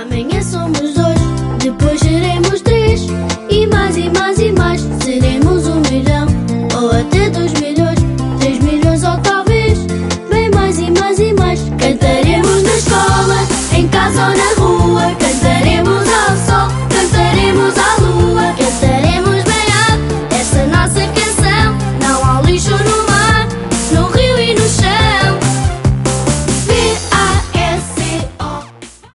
Amanhã somos dois, depois seremos três, e mais e mais e mais. Seremos 1 milhão, ou até 2 milhões, 3 milhões ou talvez bem mais e mais e mais. Cantaremos na escola, em casa ou na rua.